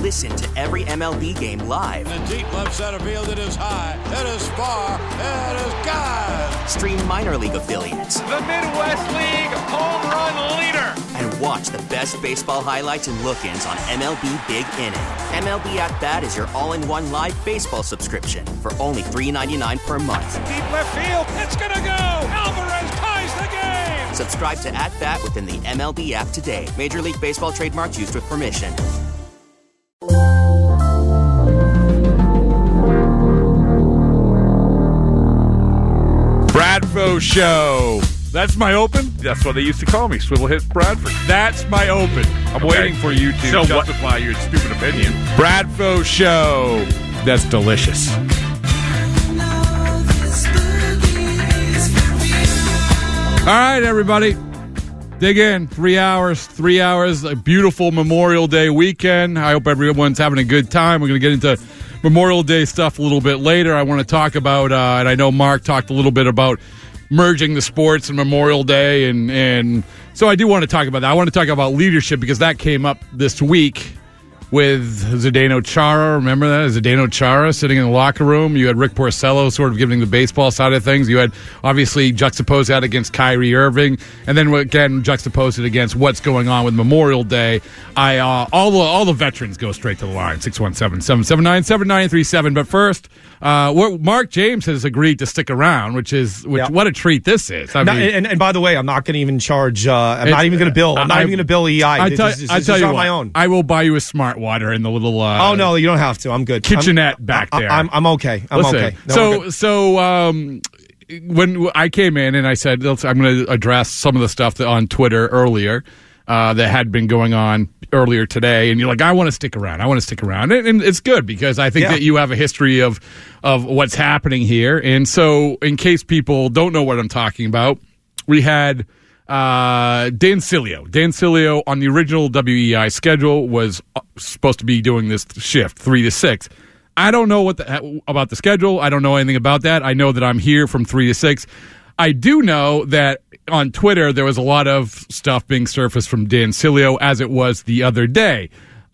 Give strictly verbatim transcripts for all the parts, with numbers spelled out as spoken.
Listen to every M L B game live. In the deep left center field, it is high, it is far, it is gone. Stream minor league affiliates. The Midwest League home run leader. And watch the best baseball highlights and look-ins on M L B Big Inning. M L B At Bat is your all-in-one live baseball subscription for only three dollars and ninety-nine cents per month. Deep left field, it's gonna go. Alvarez ties the game. Subscribe to At Bat within the M L B app today. Major League Baseball trademark used with permission. Bradfo Show. That's my open. That's what they used to call me, Swivel Hit Bradford. That's my open. I'm okay. waiting for you to so justify what? your stupid opinion. Bradfo Show. That's delicious. All right, everybody. Dig in. Three hours. Three hours. A beautiful Memorial Day weekend. I hope everyone's having a good time. We're going to get into Memorial Day stuff a little bit later. I want to talk about, uh, and I know Mark talked a little bit about merging the sports and Memorial Day, and, and so I do want to talk about that. I want to talk about leadership because that came up this week with Zdeno Chara. Remember that? Zdeno Chara sitting in the locker room. You had Rick Porcello sort of giving the baseball side of things. You had obviously juxtaposed that against Kyrie Irving, and then again juxtaposed it against what's going on with Memorial Day. I uh, all the all the veterans go straight to the line. six one seven, seven seven nine, seven nine three seven. But first, uh, what Mark James has agreed to stick around, which is which. Yep. What a treat this is. I no, mean, and, and by the way, I'm not going to even charge. Uh, I'm not even going to bill. I'm not I, even going to bill E I. I tell, this, this, I this tell is you on what, my own. I will buy you a smart water in the little. Uh, oh no, you don't have to. I'm good. Kitchenette I'm, back there. I, I'm, I'm okay. I'm Listen, okay. No, so so um, when I came in and I said I'm going to address some of the stuff that on Twitter earlier uh, that had been going on earlier today, and you're like, I want to stick around. I want to stick around, and, and it's good because I think yeah. that you have a history of of what's happening here, and so in case people don't know what I'm talking about, we had. Uh, Dan Sileo. Dan Sileo on the original W E I schedule was supposed to be doing this shift, three to six. I don't know what the, about the schedule. I don't know anything about that. I know that I'm here from three to six. I do know that on Twitter there was a lot of stuff being surfaced from Dan Sileo as it was the other day.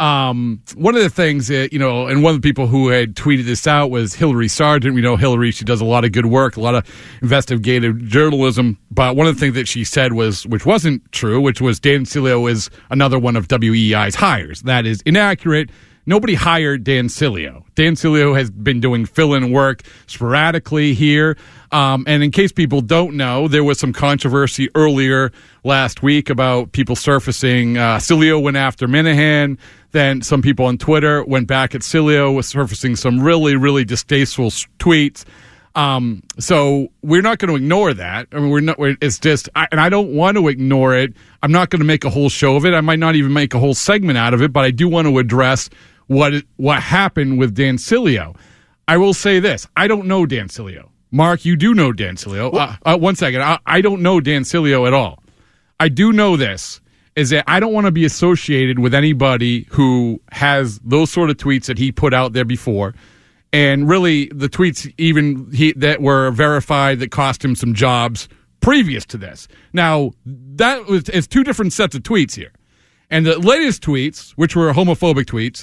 Um, one of the things that, you know, and one of the people who had tweeted this out was Hillary Sargent. We know Hillary, she does a lot of good work, a lot of investigative journalism. But one of the things that she said was, which wasn't true, which was Dan Sileo is another one of W E I's hires. That is inaccurate. Nobody hired Dan Sileo. Dan Sileo has been doing fill-in work sporadically here. Um, and in case people don't know, there was some controversy earlier last week about people surfacing. Uh, Sileo went after Minahan. Then some people on Twitter went back at Sileo, was surfacing some really, really distasteful tweets. Um, so we're not going to ignore that. I mean, we're not. We're, it's just, I, and I don't want to ignore it. I'm not going to make a whole show of it. I might not even make a whole segment out of it. But I do want to address what what happened with Dan Sileo. I will say this: I don't know Dan Sileo. Mark, you do know Dan Sileo. Uh, uh, one second, I, I don't know Dan Sileo at all. I do know this. Is that I don't want to be associated with anybody who has those sort of tweets that he put out there before, and really the tweets even he, that were verified that cost him some jobs previous to this. Now, that was it's two different sets of tweets here. And the latest tweets, which were homophobic tweets,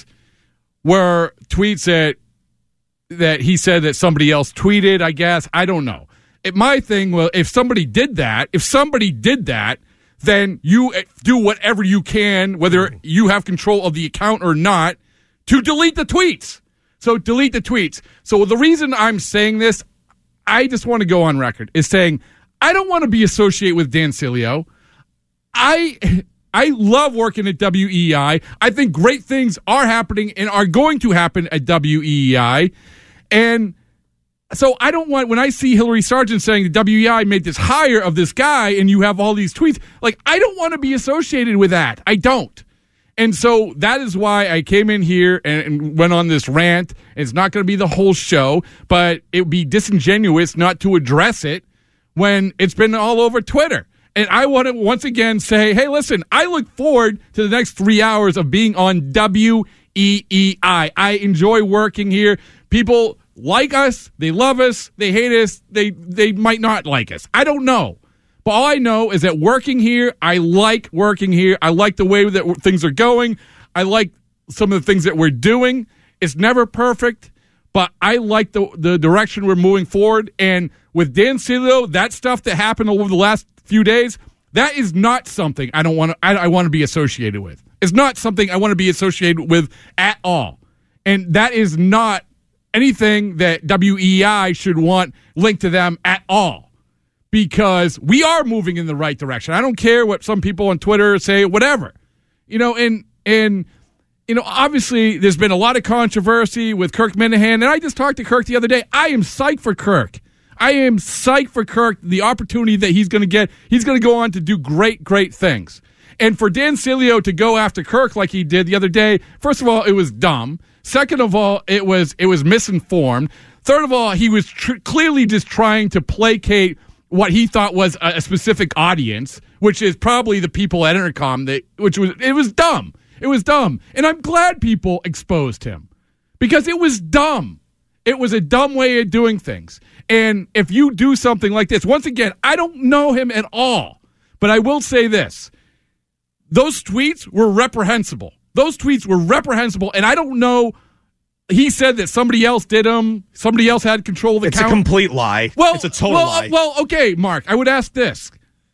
were tweets that that he said that somebody else tweeted, I guess. I don't know. It, my thing, well, if somebody did that, if somebody did that, then you do whatever you can, whether you have control of the account or not, to delete the tweets. So delete the tweets. So the reason I'm saying this, I just want to go on record, is saying I don't want to be associated with Dan Sileo. I I love working at W E I. I think great things are happening and are going to happen at W E I. And so I don't want, when I see Hillary Sargent saying the W E I made this hire of this guy and you have all these tweets, like, I don't want to be associated with that. I don't. And so that is why I came in here and, and went on this rant. It's not going to be the whole show, but it would be disingenuous not to address it when it's been all over Twitter. And I want to once again say, hey, listen, I look forward to the next three hours of being on W E E I. I enjoy working here. People like us, they love us, they hate us, they they might not like us. I don't know. But all I know is that working here, I like working here. I like the way that things are going. I like some of the things that we're doing. It's never perfect, but I like the the direction we're moving forward. And with Dan Sileo, that stuff that happened over the last few days, that is not something I don't want to. I, I want to be associated with. It's not something I want to be associated with at all. And that is not anything that W E I should want linked to them at all, because we are moving in the right direction. I don't care what some people on Twitter say, whatever, you know, and, and, you know, obviously there's been a lot of controversy with Kirk Minahan, and I just talked to Kirk the other day. I am psyched for Kirk. I am psyched for Kirk, the opportunity that he's going to get. He's going to go on to do great, great things. And for Dan Sileo to go after Kirk like he did the other day, first of all, it was dumb. Second of all, it was it was misinformed. Third of all, he was tr- clearly just trying to placate what he thought was a, a specific audience, which is probably the people at Intercom. That which was it was dumb. It was dumb, and I'm glad people exposed him because it was dumb. It was a dumb way of doing things. And if you do something like this, once again, I don't know him at all, but I will say this: those tweets were reprehensible. Those tweets were reprehensible, and I don't know. He said that somebody else did them. Somebody else had control of the it's account. It's a complete lie. Well, it's a total well, lie. Well, okay, Mark, I would ask this.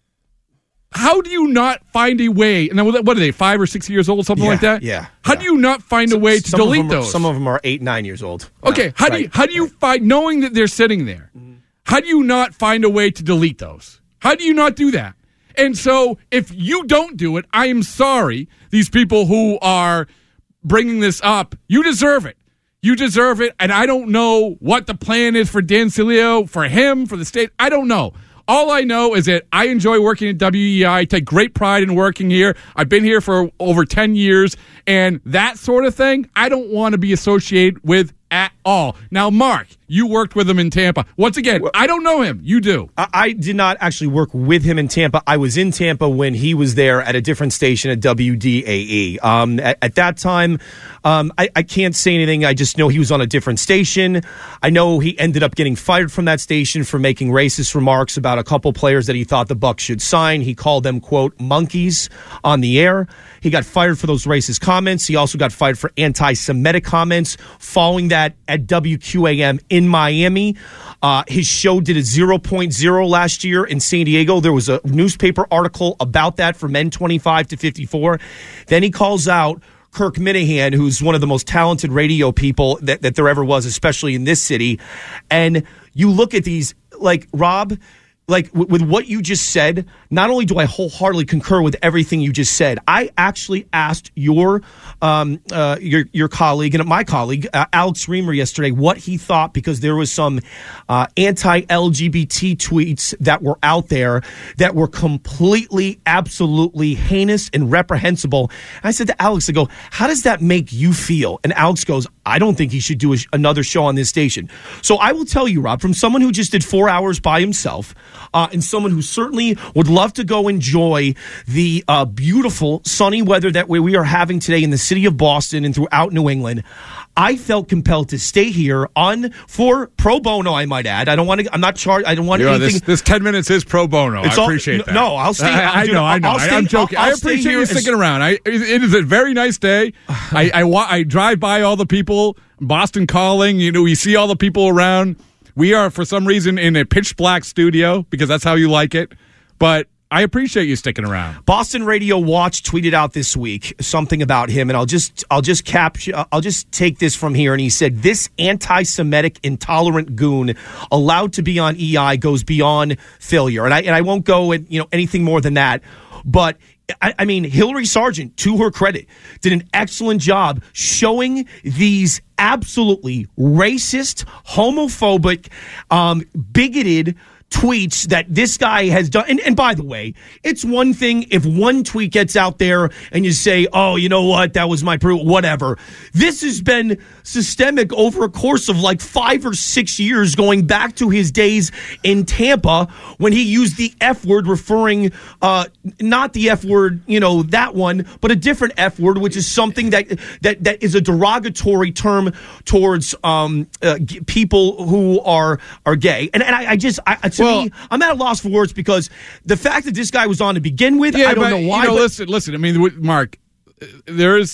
How do you not find a way, and what are they, five or six years old, something yeah, like that? Yeah. How yeah. do you not find some, a way to some delete of them are, those? Some of them are eight, nine years old. Okay, yeah, how right, do you, how do you right. find, knowing that they're sitting there, mm-hmm. how do you not find a way to delete those? How do you not do that? And so if you don't do it, I am sorry, these people who are bringing this up, you deserve it. You deserve it, and I don't know what the plan is for Dan Sileo, for him, for the state. I don't know. All I know is that I enjoy working at W E I. I take great pride in working here. I've been here for over ten years, and that sort of thing, I don't want to be associated with at all. Now, Mark, you worked with him in Tampa. Once again, well, I don't know him. You do. I, I did not actually work with him in Tampa. I was in Tampa when he was there at a different station at W D A E. Um, at, at that time, um, I, I can't say anything. I just know he was on a different station. I know he ended up getting fired from that station for making racist remarks about a couple players that he thought the Bucs should sign. He called them, quote, monkeys on the air. He got fired for those racist comments. He also got fired for anti-Semitic comments. Following that, at W Q A M in Miami, uh, his show did a zero point oh last year in San Diego. There was a newspaper article about that for men twenty-five to fifty-four. Then he calls out Kirk Minahan, who's one of the most talented radio people that, that there ever was, especially in this city. And you look at these, like, Rob, like w- with what you just said, not only do I wholeheartedly concur with everything you just said, I actually asked your um, uh, your your colleague and my colleague uh, Alex Reamer yesterday what he thought, because there was some uh, anti-L G B T tweets that were out there that were completely, absolutely heinous and reprehensible. And I said to Alex, I go, how does that make you feel? And Alex goes, I don't think he should do a sh- another show on this station. So I will tell you, Rob, from someone who just did four hours by himself, Uh, and someone who certainly would love to go enjoy the uh, beautiful sunny weather that we, we are having today in the city of Boston and throughout New England, I felt compelled to stay here on for pro bono. I might add. I don't want to. I'm not charged. I don't want you know, anything. This, this ten minutes is pro bono. It's I all, appreciate no, that. No, I'll stay. I, I dude, know. I know. I'll stay, I'm joking. I'll, I'll I appreciate you as, sticking around. I, it is a very nice day. I, I I drive by all the people. Boston Calling. You know, we see all the people around. We are, for some reason, in a pitch black studio because that's how you like it. But I appreciate you sticking around. Boston Radio Watch tweeted out this week something about him, and I'll just I'll just capture I'll just take this from here. And he said, "This anti-Semitic, intolerant goon allowed to be on E I goes beyond failure." And I and I won't go and you know anything more than that, but. I, I mean, Hillary Sargent, to her credit, did an excellent job showing these absolutely racist, homophobic, um, bigoted tweets that this guy has done. And, and by the way, it's one thing if one tweet gets out there and you say, oh, you know what, that was my proof, whatever. This has been systemic over a course of like five or six years, going back to his days in Tampa when he used the F word, referring, uh, not the F word, you know, that one, but a different F word, which is something that that, that is a derogatory term towards um, uh, g- people who are are gay. And, and I, I just, I, to well, me, I'm at a loss for words because the fact that this guy was on to begin with, yeah, I don't but, know why. You know, but, listen, listen. I mean, Mark, there is.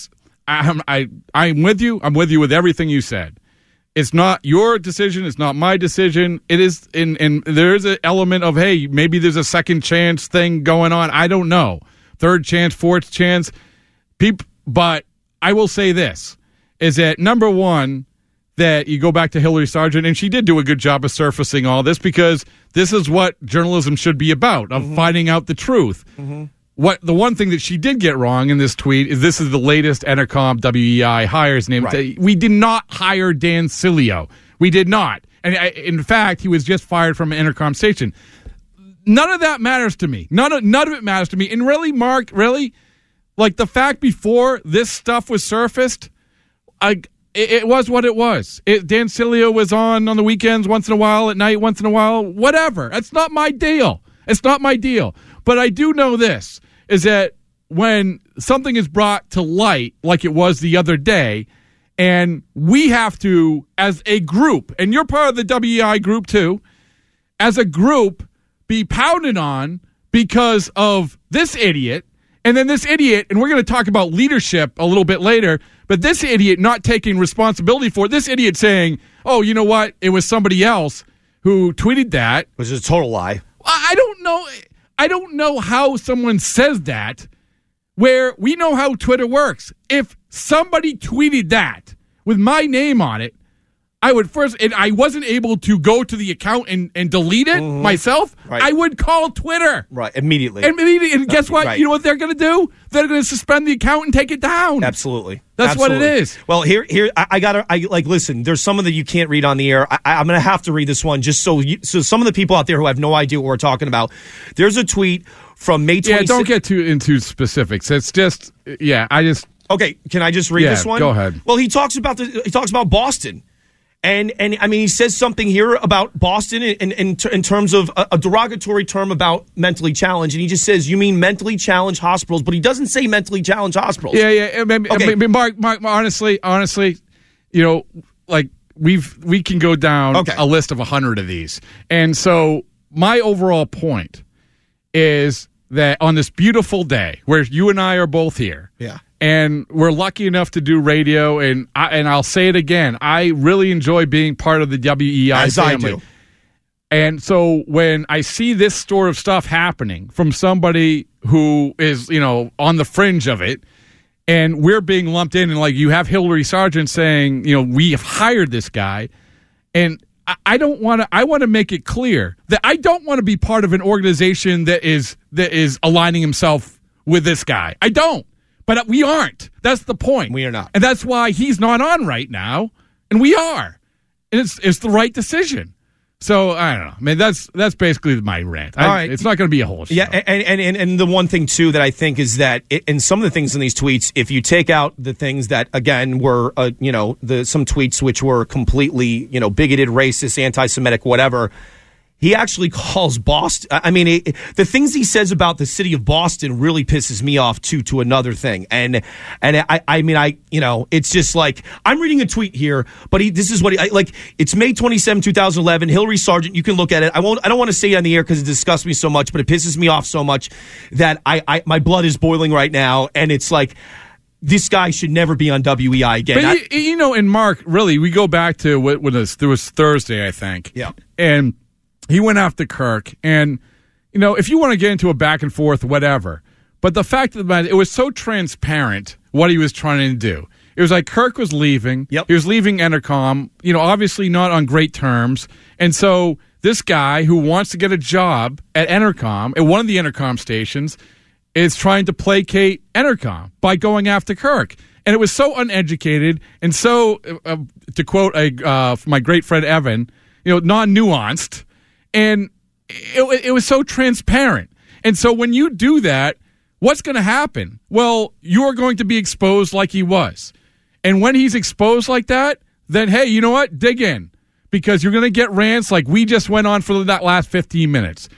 I'm, I, I'm with you. I'm with you with everything you said. It's not your decision. It's not my decision. It is, in, and there is an element of, hey, maybe there's a second chance thing going on. I don't know. Third chance, fourth chance. Peop, but I will say this, is that number one, that you go back to Hillary Sargent, and she did do a good job of surfacing all this, because this is what journalism should be about, of mm-hmm. finding out the truth. Mm-hmm. What the one thing that she did get wrong in this tweet is this is the latest Entercom W E I hires name. Right. We did not hire Dan Cilio. We did not. And I, in fact, he was just fired from an Entercom station. None of that matters to me. None of, none of it matters to me. And really, Mark, really, like the fact before this stuff was surfaced, I, it, it was what it was. It, Dan Cilio was on on the weekends once in a while, at night once in a while, whatever. That's not my deal. It's not my deal. But I do know this, is that when something is brought to light, like it was the other day, and we have to, as a group, and you're part of the W E I group too, as a group, be pounded on because of this idiot, and then this idiot, and we're going to talk about leadership a little bit later, but this idiot not taking responsibility for it, this idiot saying, oh, you know what, it was somebody else who tweeted that. Which is a total lie. I don't know. I don't know how someone says that, where we know how Twitter works. If somebody tweeted that with my name on it, I would first, and I wasn't able to go to the account and, and delete it mm-hmm. myself, right. I would call Twitter. Right, immediately. And, immediately, and guess what? Right. You know what they're going to do? They're going to suspend the account and take it down. Absolutely. That's Absolutely. what it is. Well, here, here, I, I gotta, I like, listen. There's some of that you can't read on the air. I, I'm gonna have to read this one just so, you, so some of the people out there who have no idea what we're talking about. There's a tweet from May twenty-sixth. Yeah, don't get too into specifics. It's just, yeah, I just. Okay, can I just read yeah, this one? Go ahead. Well, he talks about the, he talks about Boston. And, and I mean, he says something here about Boston in, in, in terms of a, a derogatory term about mentally challenged. And he just says, you mean mentally challenged hospitals, but he doesn't say mentally challenged hospitals. Yeah, yeah. I mean, okay. I mean, Mark, Mark, honestly, honestly, you know, like we've, we can go down okay. a list of a hundred of these. And so my overall point is that on this beautiful day where you and I are both here. Yeah. And we're lucky enough to do radio, and I, and I'll say it again. I really enjoy being part of the W E I As family. I do. And so when I see this sort of stuff happening from somebody who is, you know, on the fringe of it, and we're being lumped in, and like you have Hillary Sargent saying, you know, we have hired this guy, and I, I don't want to. I want to make it clear that I don't want to be part of an organization that is that is aligning himself with this guy. I don't. But we aren't. That's the point. We are not. And that's why he's not on right now, and we are. And it's it's the right decision. So, I don't know. I mean, that's that's basically my rant. All I, right. It's not going to be a whole show. Yeah, and, and, and, and the one thing, too, that I think is that it, in some of the things in these tweets, if you take out the things that, again, were, uh, you know, the some tweets which were completely, you know, bigoted, racist, anti-Semitic, whatever, he actually calls Boston. I mean, it, the things he says about the city of Boston really pisses me off too. To another thing, and and I, I mean, I, you know, it's just like I'm reading a tweet here, but he, this is what he I, like. It's May twenty-seventh, twenty eleven. Hillary Sargent. You can look at it. I won't. I don't want to say it on the air because it disgusts me so much, but it pisses me off so much that I, I my blood is boiling right now, and it's like, this guy should never be on W E I again. But I, you, you know, and Mark, really, we go back to what when it was Thursday, I think. Yeah, and he went after Kirk, and, you know, if you want to get into a back and forth, whatever. But the fact of the matter, it was so transparent what he was trying to do. It was like Kirk was leaving. Yep. He was leaving Entercom, you know, obviously not on great terms. And so this guy who wants to get a job at Entercom, at one of the Entercom stations, is trying to placate Entercom by going after Kirk. And it was so uneducated and so, uh, to quote a, uh, my great friend Evan, you know, non-nuanced. And it, it was so transparent. And so when you do that, what's going to happen? Well, you're going to be exposed like he was. And when he's exposed like that, then, hey, you know what? Dig in. Because you're going to get rants like we just went on for that last fifteen minutes.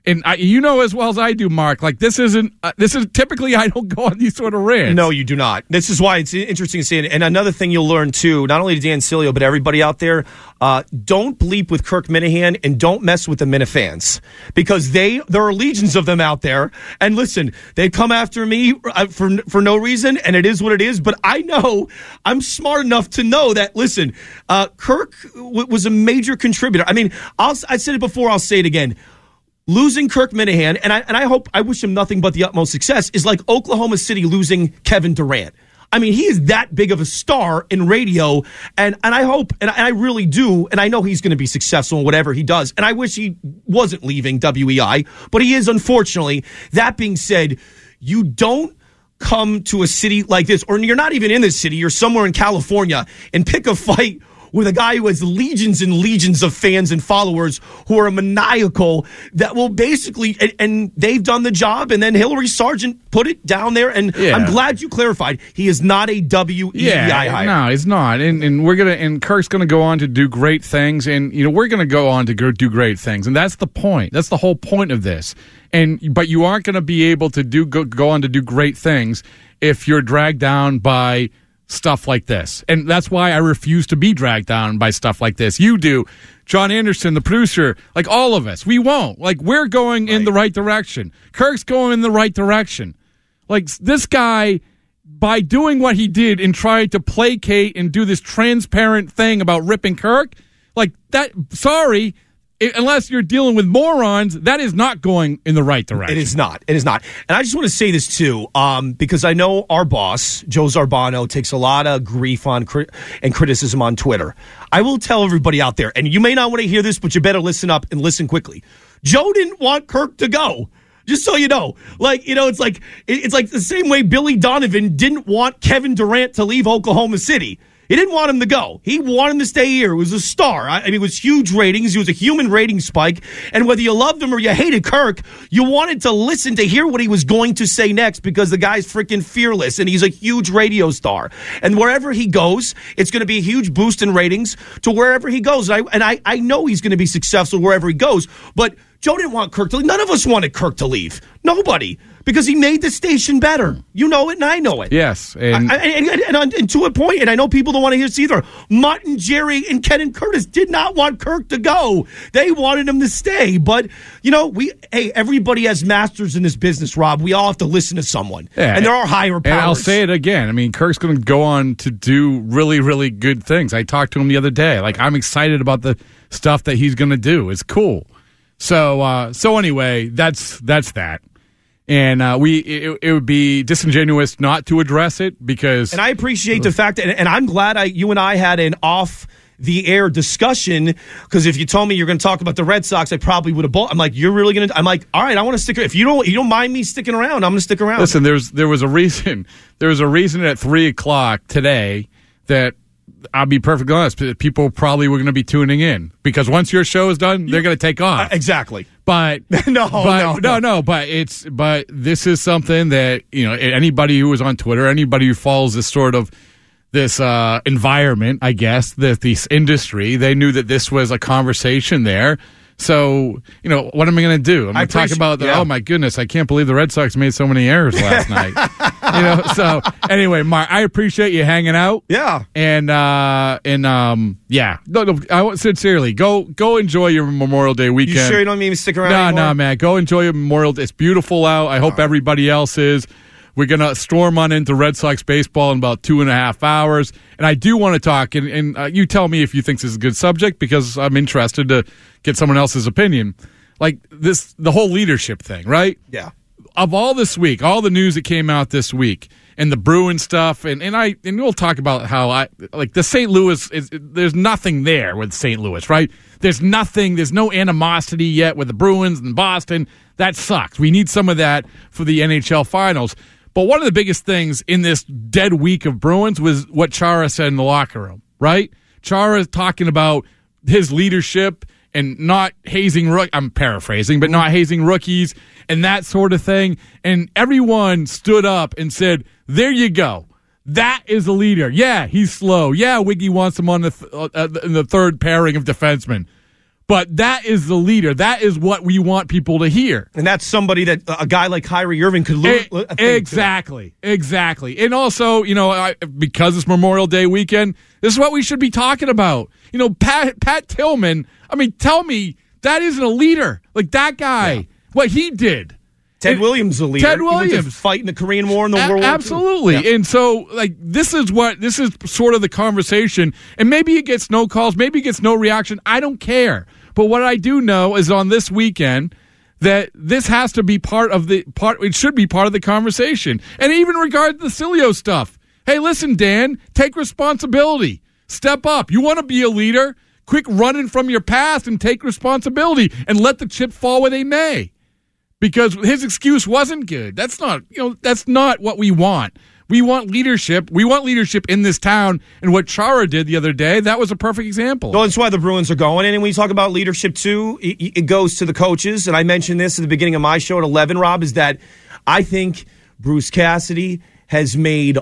And I, you know as well as I do, Mark, like this isn't, uh, this is typically I don't go on these sort of rants. No, you do not. This is why it's interesting to see it. And another thing you'll learn too, not only to Dan Sileo, but everybody out there, uh, don't bleep with Kirk Minahan and don't mess with the Minifans because they, there are legions of them out there. And listen, they come after me for, for no reason and it is what it is. But I know I'm smart enough to know that, listen, uh, Kirk w- was a major contributor. I mean, I'll, I said it before, I'll say it again. Losing Kirk Minahan, and I and I hope I wish him nothing but the utmost success, is like Oklahoma City losing Kevin Durant. I mean, he is that big of a star in radio, and, and I hope, and I, and I really do, and I know he's going to be successful in whatever he does, and I wish he wasn't leaving W E I, but he is, unfortunately. That being said, you don't come to a city like this, or you're not even in this city, you're somewhere in California, and pick a fight with a guy who has legions and legions of fans and followers who are maniacal that will basically, and, and they've done the job, and then Hillary Sargent put it down there, and yeah. I'm glad you clarified. He is not a W E I yeah, hire. No, he's not. And and we're gonna and Kirk's gonna go on to do great things, and you know we're gonna go on to go do great things, and that's the point. That's the whole point of this. And but you aren't gonna be able to do go, go on to do great things if you're dragged down by stuff like this. And that's why I refuse to be dragged down by stuff like this. You do. John Anderson, the producer, like all of us, we won't. Like we're going right in the right direction. Kirk's going in the right direction. Like this guy, by doing what he did and trying to placate and do this transparent thing about ripping Kirk, like that, sorry, unless you're dealing with morons, that is not going in the right direction. It is not. It is not. And I just want to say this, too, um, because I know our boss, Joe Zarbano, takes a lot of grief on cri- and criticism on Twitter. I will tell everybody out there, and you may not want to hear this, but you better listen up and listen quickly. Joe didn't want Kirk to go. Just so you know. Like, you know, it's like it's like the same way Billy Donovan didn't want Kevin Durant to leave Oklahoma City. He didn't want him to go. He wanted him to stay here. He was a star. I mean, it was huge ratings. He was a human rating spike. And whether you loved him or you hated Kirk, you wanted to listen to hear what he was going to say next because the guy's freaking fearless and he's a huge radio star. And wherever he goes, it's going to be a huge boost in ratings to wherever he goes. And I, and I, I know he's going to be successful wherever he goes. But Joe didn't want Kirk to leave. None of us wanted Kirk to leave. Nobody. Because he made the station better. You know it, and I know it. Yes. And, I, and, and, and, and to a point, and I know people don't want to hear this either, Mutt and Jerry and Ken and Curtis did not want Kirk to go. They wanted him to stay. But, you know, we hey, everybody has masters in this business, Rob. We all have to listen to someone. Yeah, and there are higher powers. And I'll say it again. I mean, Kirk's going to go on to do really, really good things. I talked to him the other day. Like, I'm excited about the stuff that he's going to do. It's cool. So, uh, so anyway, that's that's that. And uh, we it, it would be disingenuous not to address it because... And I appreciate the fact, that, and I'm glad I you and I had an off-the-air discussion, because if you told me you're going to talk about the Red Sox, I probably would have bought... I'm like, you're really going to... I'm like, all right, I want to stick... If you don't, you don't mind me sticking around, I'm going to stick around. Listen, there's there was a reason. There was a reason at three o'clock today that... I'll be perfectly honest, people probably were going to be tuning in because once your show is done, they're going to take off. Uh, exactly. But no, but, no, no, no. But it's but this is something that you know anybody who is on Twitter, anybody who follows this sort of this uh, environment, I guess, this, this industry, they knew that this was a conversation there. So, you know, what am I going to do? I'm going to talk about, the, yeah. oh, my goodness, I can't believe the Red Sox made so many errors last night. You know, so anyway, Mark, I appreciate you hanging out. Yeah. And, uh, and um, yeah, no, no, I, sincerely, go go enjoy your Memorial Day weekend. You sure you don't mean to stick around No, anymore? no, man. Go enjoy your Memorial Day. It's beautiful out. I hope right. everybody else is. We're going to storm on into Red Sox baseball in about two and a half hours. And I do want to talk, and, and uh, you tell me if you think this is a good subject, because I'm interested to get someone else's opinion. Like this, the whole leadership thing, right? Yeah. Of all this week, all the news that came out this week, and the Bruin stuff, and, and I and we'll talk about how I like the Saint Louis is. There's nothing there with Saint Louis, right? There's nothing. There's no animosity yet with the Bruins and Boston. That sucks. We need some of that for the N H L finals. But one of the biggest things in this dead week of Bruins was what Chara said in the locker room, right? Chara is talking about his leadership and not hazing rookies. I'm paraphrasing, but not hazing rookies and that sort of thing. And everyone stood up and said, there you go. That is a leader. Yeah, he's slow. Yeah, Wiggy wants him on the th- uh, in the third pairing of defensemen. But that is the leader. That is what we want people to hear. And that's somebody that a guy like Kyrie Irving could lose. A- exactly. Exactly. And also, you know, I, because it's Memorial Day weekend, this is what we should be talking about. You know, Pat, Pat Tillman, I mean, tell me that isn't a leader. Like that guy, yeah. what he did. Ted Williams, the leader. Ted Williams, he went to fight in the Korean War and the a- World War Two. Absolutely. Yeah. And so, like, this is what this is sort of the conversation. And maybe it gets no calls, maybe it gets no reaction. I don't care. But what I do know is on this weekend that this has to be part of the part. It should be part of the conversation. And even regard the Cilio stuff. Hey, listen, Dan, take responsibility. Step up. You want to be a leader? Quit running from your past and take responsibility and let the chip fall where they may. Because his excuse wasn't good. That's not, you know, that's not what we want. We want leadership. We want leadership in this town. And what Chara did the other day, that was a perfect example. Well, that's why the Bruins are going. And when you talk about leadership, too, it, it goes to the coaches. And I mentioned this at the beginning of my show at eleven, Rob, is that I think Bruce Cassidy has made...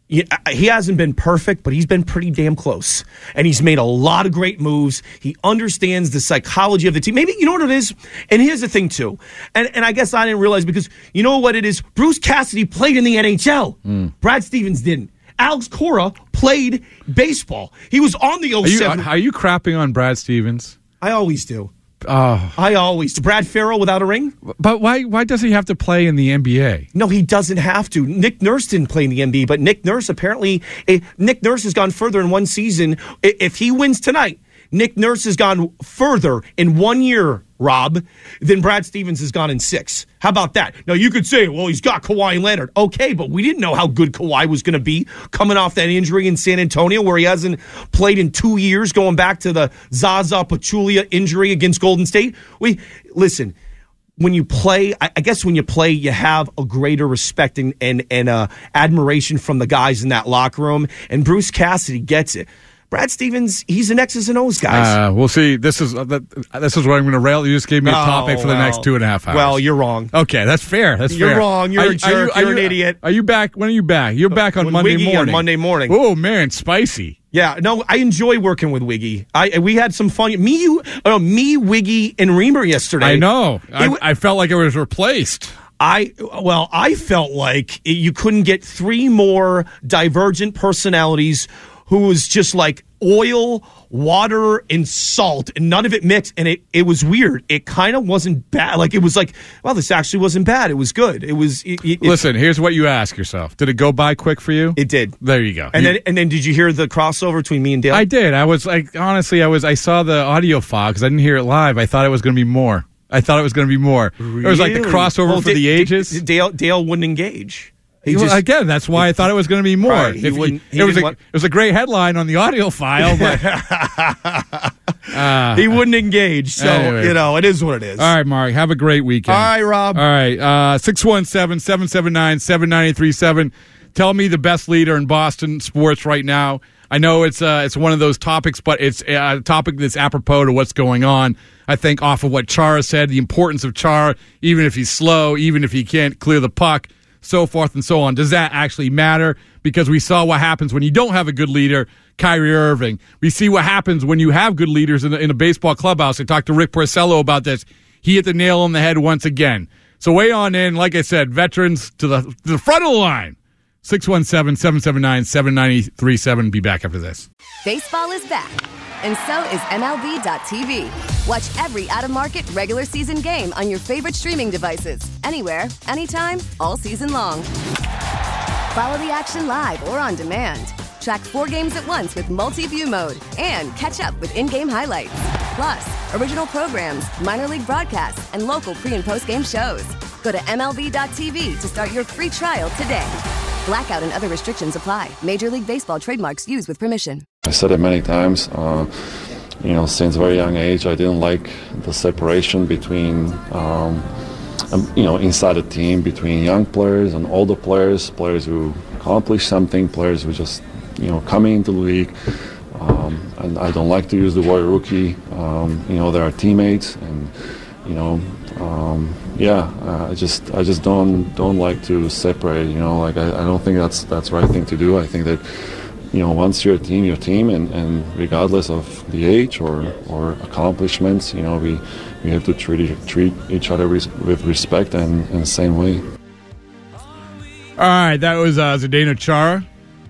He hasn't been perfect, but he's been pretty damn close. And he's made a lot of great moves. He understands the psychology of the team. Maybe, you know what it is? And here's the thing, too. And and I guess I didn't realize because you know what it is? Bruce Cassidy played in the N H L. Mm. Brad Stevens didn't. Alex Cora played baseball. He was on the oh seven. Are you, are you crapping on Brad Stevens? I always do. Oh. I always. Brad Farrell without a ring? But why Why does he have to play in the N B A? No, he doesn't have to. Nick Nurse didn't play in the N B A, but Nick Nurse apparently, eh, Nick Nurse has gone further in one season. If he wins tonight, Nick Nurse has gone further in one year, Rob, than Brad Stevens has gone in six. How about that? Now, you could say, well, he's got Kawhi Leonard. Okay, but we didn't know how good Kawhi was going to be coming off that injury in San Antonio where he hasn't played in two years, going back to the Zaza Pachulia injury against Golden State. We Listen, when you play, I, I guess when you play, you have a greater respect and, and, and uh, admiration from the guys in that locker room, and Bruce Cassidy gets it. Brad Stevens, he's an X's and O's guy. Uh, we'll see. This is uh, this is what I'm going to rail. You just gave me a topic oh, for the well, next two and a half hours. Well, you're wrong. Okay, that's fair. That's you're fair. You're wrong. You're are, a jerk. Are you, are you're you, an idiot. Are you back? When are you back? You're back on when Monday Wiggy morning. On Monday morning. Oh man, spicy. Yeah, no, I enjoy working with Wiggy. I we had some fun. Me, you, uh, me, Wiggy, and Reamer yesterday. I know. I, it, I felt like it was replaced. I well, I felt like you couldn't get three more divergent personalities who was just like oil, water, and salt, and none of it mixed, and it, it was weird. It kind of wasn't bad. Like, it was like, well, this actually wasn't bad. It was good. It was... It, it, Listen, here's what you ask yourself. Did it go by quick for you? It did. There you go. And you, then and then did you hear the crossover between me and Dale? I did. I was like, honestly, I was. I saw the audio file because I didn't hear it live. I thought it was going to be more. I thought it was going to be more. Really? It was like the crossover well, for D- the ages. D- Dale, Dale wouldn't engage. He well, just, again, that's why I thought it was going to be more. Right, he if wouldn't, he, he it, was a, want, it was a great headline on the audio file, but uh, he wouldn't engage. So, anyway. you know, it is what it is. All right, Mark, have a great weekend. All right, Rob. All right, uh, six one seven, seven seven nine, seven nine three seven. Tell me the best leader in Boston sports right now. I know it's uh, it's one of those topics, but it's a topic that's apropos to what's going on. I think off of what Chara said, the importance of Chara, even if he's slow, even if he can't clear the puck, so forth and so on. Does that actually matter? Because we saw what happens when you don't have a good leader, Kyrie Irving. We see what happens when you have good leaders in a, in a baseball clubhouse. I talked to Rick Porcello about this. He hit the nail on the head once again. So weigh on in, like I said, veterans to the, to the front of the line. six one seven, seven seven nine, seven nine three seven. Be back after this. Baseball is back, and so is M L B dot T V. Watch every out-of-market regular season game on your favorite streaming devices, anywhere, anytime, all season long. Follow the action live or on demand. Track four games at once with multi-view mode and catch up with in-game highlights. Plus, original programs, minor league broadcasts, and local pre- and post-game shows. Go to M L B dot T V to start your free trial today. Blackout and other restrictions apply. Major League Baseball trademarks used with permission. I said it many times. Uh, you know, since a very young age, I didn't like the separation between, um, um, you know, inside a team between young players and older players, players who accomplish something, players who just, you know, coming into the league. Um, and I don't like to use the word rookie. Um, you know, they are teammates, and you know, um, yeah, uh, I just I just don't don't like to separate. You know, like I, I don't think that's that's the right thing to do. I think that you know, once you're a team, you're a team, and, and regardless of the age or, or accomplishments, you know, we, we have to treat, treat each other with, with respect and, and the same way. All right, that was uh, Zdeno Chara.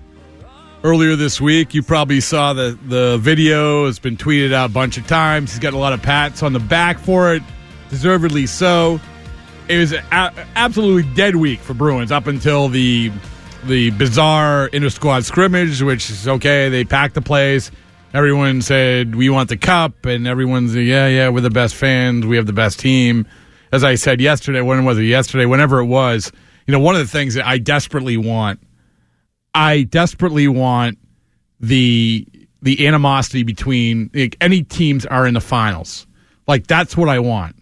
Earlier this week, you probably saw the, the video. It's been tweeted out a bunch of times. He's got a lot of pats on the back for it, deservedly so. It was an a- absolutely dead week for Bruins up until the the bizarre inter-squad scrimmage, which is okay. They packed the place. Everyone said, we want the cup, and everyone's, yeah, yeah, we're the best fans. We have the best team. As I said yesterday, when was it yesterday? Whenever it was, you know, one of the things that I desperately want, I desperately want the the animosity between like, any teams are in the finals. Like, that's what I want.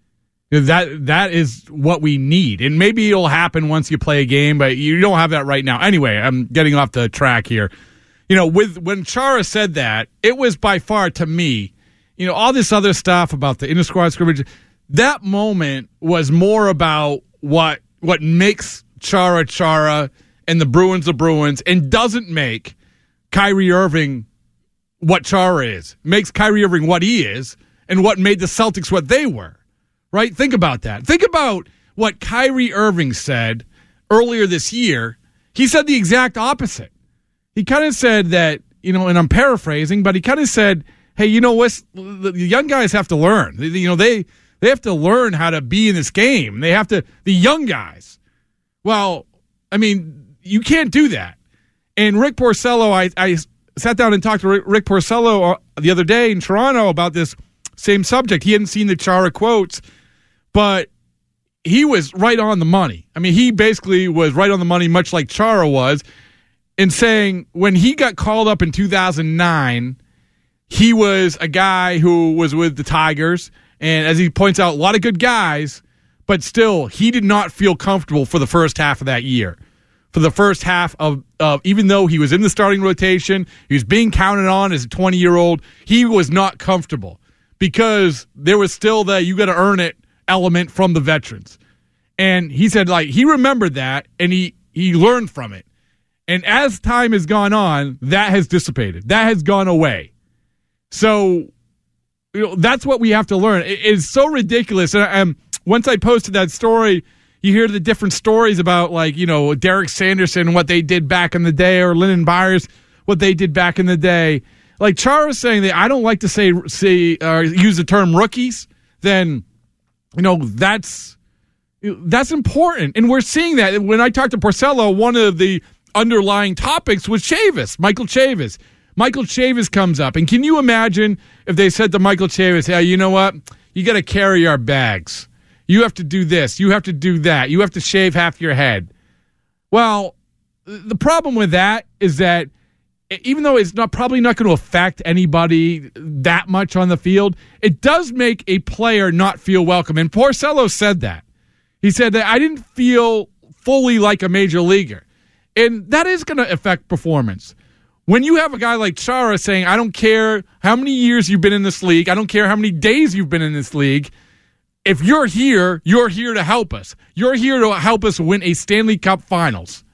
That that is what we need. And maybe it'll happen once you play a game, but you don't have that right now. Anyway, I'm getting off the track here. You know, with when Chara said that, it was by far, to me, you know, all this other stuff about the inter-squad scrimmage, that moment was more about what what makes Chara Chara and the Bruins the Bruins and doesn't make Kyrie Irving what Chara is. Makes Kyrie Irving what he is and what made the Celtics what they were. Right? Think about that. Think about what Kyrie Irving said earlier this year. He said the exact opposite. He kind of said that, you know, and I'm paraphrasing, but he kind of said, hey, you know what? The young guys have to learn. You know, they they have to learn how to be in this game. They have to, the young guys. Well, I mean, you can't do that. And Rick Porcello, I, I sat down and talked to Rick, Rick Porcello the other day in Toronto about this same subject. He hadn't seen the Chara quotes, but he was right on the money. I mean, he basically was right on the money, much like Chara was, in saying when he got called up in two thousand nine, he was a guy who was with the Tigers, and as he points out, a lot of good guys, but still, he did not feel comfortable for the first half of that year. For the first half of, of even though he was in the starting rotation, he was being counted on as a twenty-year-old, he was not comfortable because there was still the you got to earn it element from the veterans. And he said, like, he remembered that and he he learned from it. And as time has gone on, that has dissipated. That has gone away. So, you know, that's what we have to learn. It is so ridiculous. And um, once I posted that story, you hear the different stories about, like, you know, Derek Sanderson, what they did back in the day, or Lyndon Byers, what they did back in the day. Like Chara was saying that I don't like to say, say uh, use the term rookies, then, you know, that's that's important. And we're seeing that. When I talked to Porcello, one of the underlying topics was Chavis, Michael Chavis. Michael Chavis comes up. And can you imagine if they said to Michael Chavis, hey, you know what? You got to carry our bags. You have to do this. You have to do that. You have to shave half your head. Well, the problem with that is that even though it's not probably not going to affect anybody that much on the field, it does make a player not feel welcome. And Porcello said that. He said that I didn't feel fully like a major leaguer. And that is going to affect performance. When you have a guy like Chara saying, I don't care how many years you've been in this league, I don't care how many days you've been in this league, if you're here, you're here to help us. You're here to help us win a Stanley Cup Finals.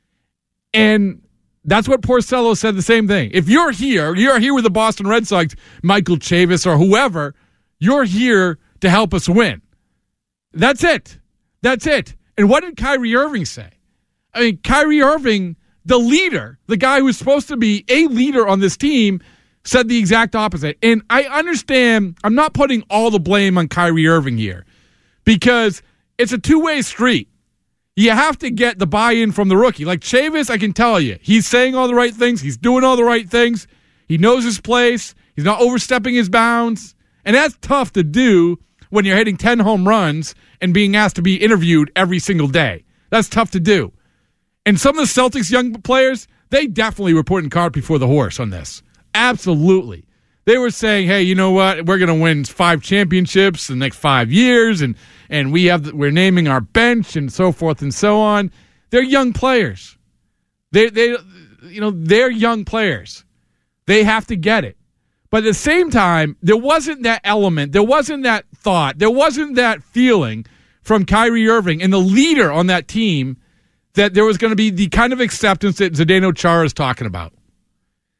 And that's what Porcello said, the same thing. If you're here, you're here with the Boston Red Sox, Michael Chavis or whoever, you're here to help us win. That's it. That's it. And what did Kyrie Irving say? I mean, Kyrie Irving, the leader, the guy who's supposed to be a leader on this team, said the exact opposite. And I understand, I'm not putting all the blame on Kyrie Irving here because it's a two-way street. You have to get the buy-in from the rookie. Like Chavis, I can tell you, he's saying all the right things. He's doing all the right things. He knows his place. He's not overstepping his bounds. And that's tough to do when you're hitting ten home runs and being asked to be interviewed every single day. That's tough to do. And some of the Celtics young players, they definitely were putting cart before the horse on this. Absolutely. They were saying, hey, you know what? We're going to win five championships in the next five years, and and we have we're naming our bench and so forth and so on. They're young players. They they you know, they're young players. They have to get it. But at the same time, there wasn't that element, there wasn't that thought, there wasn't that feeling from Kyrie Irving and the leader on that team that there was going to be the kind of acceptance that Zdeno Chara is talking about.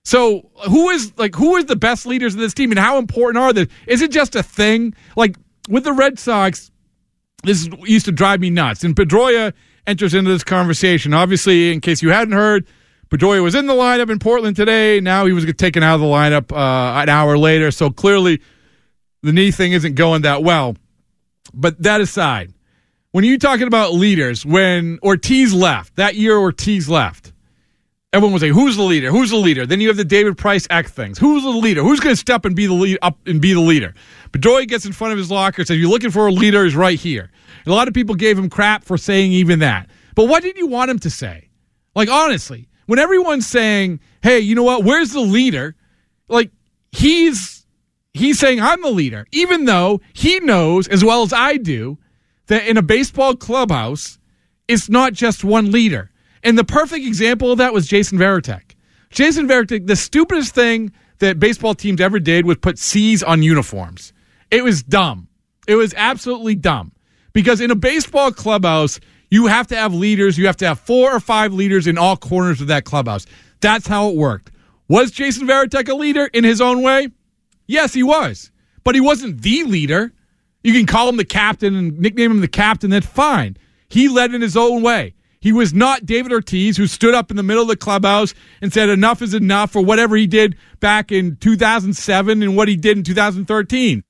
So who is like who is the best leaders of this team, and how important are they? Is it just a thing? Like with the Red Sox, this used to drive me nuts. And Pedroia enters into this conversation. Obviously, in case you hadn't heard, Pedroia was in the lineup in Portland today. Now he was taken out of the lineup uh, an hour later. So clearly the knee thing isn't going that well. But that aside, when you're talking about leaders, when Ortiz left, that year Ortiz left, everyone was like, who's the leader? Who's the leader? Then you have the David Price-Ek things. Who's the leader? Who's going to step and be the lead up and be the leader? Pedroia gets in front of his locker and says, you're looking for a leader, he's right here. And a lot of people gave him crap for saying even that. But what did you want him to say? Like, honestly, when everyone's saying, hey, you know what, where's the leader? Like, he's he's saying I'm the leader, even though he knows as well as I do that in a baseball clubhouse, it's not just one leader. And the perfect example of that was Jason Varitek. Jason Varitek, the stupidest thing that baseball teams ever did was put C's on uniforms. It was dumb. It was absolutely dumb. Because in a baseball clubhouse, you have to have leaders. You have to have four or five leaders in all corners of that clubhouse. That's how it worked. Was Jason Varitek a leader in his own way? Yes, he was. But he wasn't the leader. You can call him the captain and nickname him the captain. That's fine. He led in his own way. He was not David Ortiz, who stood up in the middle of the clubhouse and said enough is enough for whatever he did back in two thousand seven and what he did in two thousand thirteen.